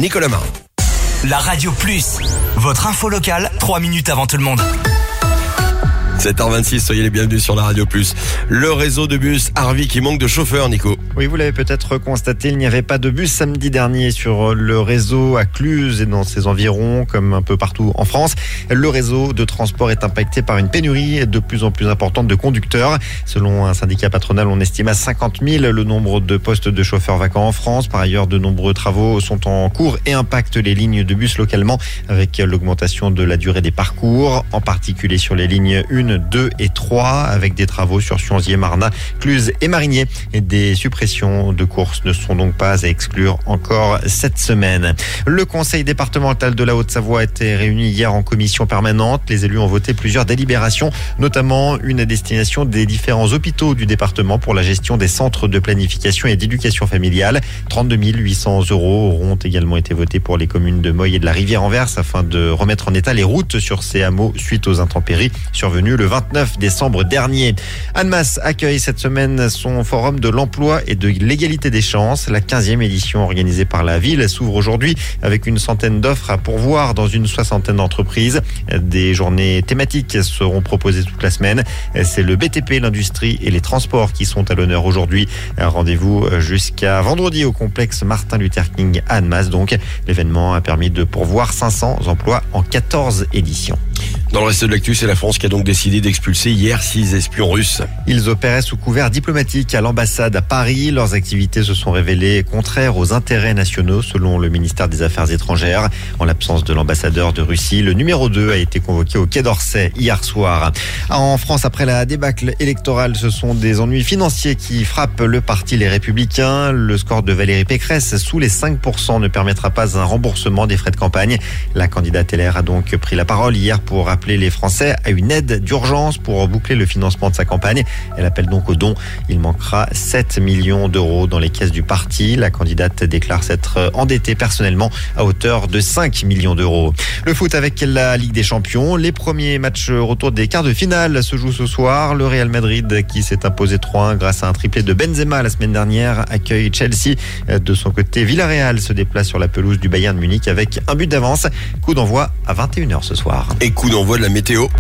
Nicolas Marin. La Radio Plus, votre info locale, 3 minutes avant tout le monde. 7h26, soyez les bienvenus sur la Radio Plus. Le réseau de bus Arvi qui manque de chauffeurs, Nico. Oui, vous l'avez peut-être constaté, il n'y avait pas de bus samedi dernier sur le réseau à Cluses et dans ses environs, comme un peu partout en France. Le réseau de transport est impacté par une pénurie de plus en plus importante de conducteurs. Selon un syndicat patronal, on estime à 50 000 le nombre de postes de chauffeurs vacants en France. Par ailleurs, de nombreux travaux sont en cours et impactent les lignes de bus localement avec l'augmentation de la durée des parcours, en particulier sur les lignes 1, 2 et 3 avec des travaux sur Sionzier, Marnat, Cluses et Marigné. Et des suppressions de courses ne sont donc pas à exclure encore cette semaine. Le conseil départemental de la Haute-Savoie a été réuni hier en commission permanente. Les élus ont voté plusieurs délibérations, notamment une à destination des différents hôpitaux du département pour la gestion des centres de planification et d'éducation familiale. 32 800 € auront également été votés pour les communes de Moy et de la Rivière-Anvers afin de remettre en état les routes sur ces hameaux suite aux intempéries survenues le 29 décembre dernier. Annemasse accueille cette semaine son forum de l'emploi et de l'égalité des chances. La 15e édition organisée par la ville s'ouvre aujourd'hui avec une centaine d'offres à pourvoir dans une soixantaine d'entreprises. Des journées thématiques seront proposées toute la semaine. C'est le BTP, l'industrie et les transports qui sont à l'honneur aujourd'hui. Rendez-vous jusqu'à vendredi au complexe Martin Luther King à Annemasse. Donc, l'événement a permis de pourvoir 500 emplois en 14 éditions. Dans le reste de l'actu, c'est la France qui a donc décidé d'expulser hier 6 espions russes. Ils opéraient sous couvert diplomatique à l'ambassade à Paris. Leurs activités se sont révélées contraires aux intérêts nationaux selon le ministère des Affaires étrangères. En l'absence de l'ambassadeur de Russie, le numéro 2 a été convoqué au Quai d'Orsay hier soir. En France, après la débâcle électorale, ce sont des ennuis financiers qui frappent le parti Les Républicains. Le score de Valérie Pécresse sous les 5% ne permettra pas un remboursement des frais de campagne. La candidate LR a donc pris la parole hier pour appeler les Français à une aide d'urgence pour boucler le financement de sa campagne. Elle appelle donc au don. Il manquera 7 millions d'euros dans les caisses du parti. La candidate déclare s'être endettée personnellement à hauteur de 5 millions d'euros. Le foot avec la Ligue des Champions. Les premiers matchs retour des quarts de finale se jouent ce soir. Le Real Madrid, qui s'est imposé 3-1 grâce à un triplé de Benzema la semaine dernière, accueille Chelsea. De son côté, Villarreal se déplace sur la pelouse du Bayern Munich avec un but d'avance. Coup d'envoi à 21h ce soir. Et coup d'envoi de la météo.